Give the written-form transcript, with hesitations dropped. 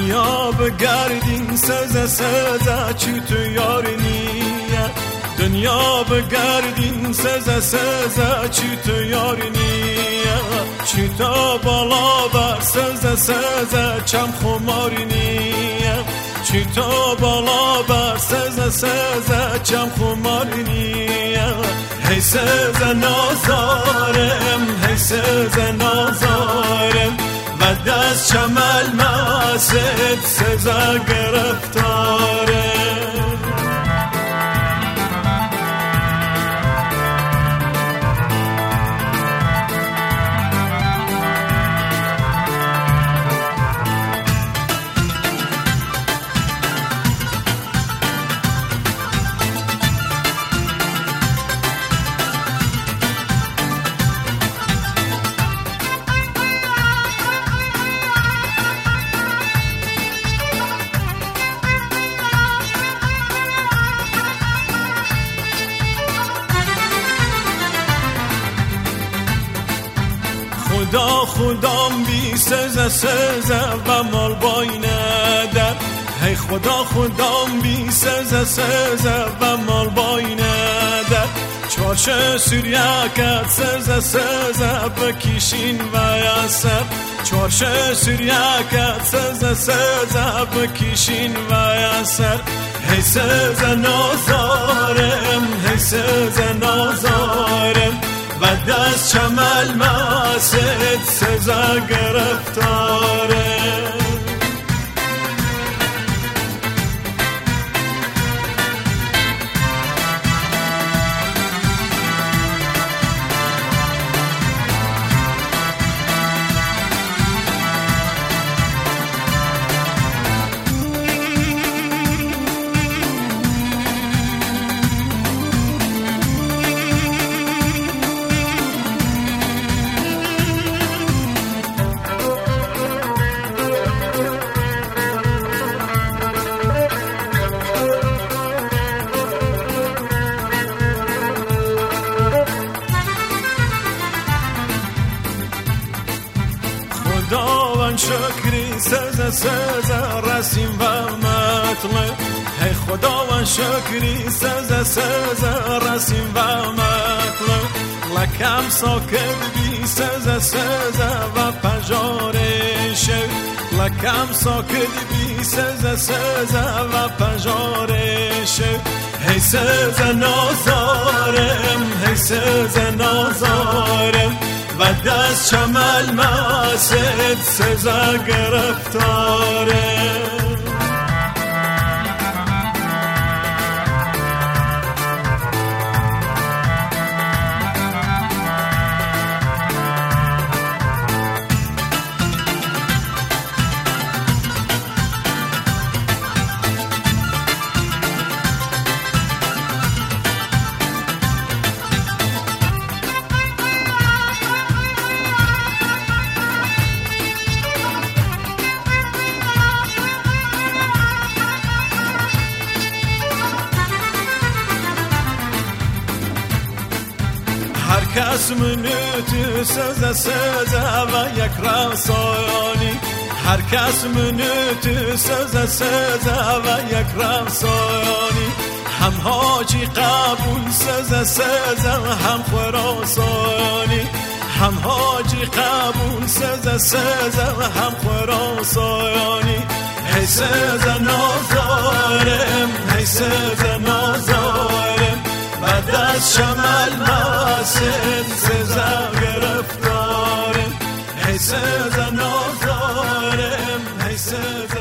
دنیا بگردین سزه سزه چی تو یار نیه دنیا بگردین سزه سزه چی تو یار نیه چی تا بالا بر سزه سزه چم خمار نیه چی تا بالا بر سزه سزه چم خمار نیه هی سزه نازارم هی سزه نازارم و دست چمل مسد سزه گرفتاره خدام بی سزه سزه و مال باینه در هی خدام بی سزه سزه و مال باینه در چارش سوریاکت سزه سزه بکشین و یاسر چارش سوریاکت سزه سزه بکشین و یاسر هی سزه نازارم هی سزه نازارم و دست چمل مسد سزه گرفتاره خداوند شکری سزه سزه رسیم و مطلب هی خداوند شکری سزه سزه رسیم و مطلب لکم ساکر بی سزه سزه و پجارشه لکم ساکر بی سزه سزه و پجارشه هی سزه نازارم هی سزه نازارم و دست چمل مسد سزه گرفتاره کس منوت سزه سزه و یک رسانی هر کس منوت سزه سزه و یک رسانی هم حاجی قبول سزه سزه هم خراسانی هم حاجی قبول سزه سزه هم خراسانی هی سزه نازارم هی سزه نازارم و دست شمل مسد سزه گرفتارم هی سزه نازارم هی سزه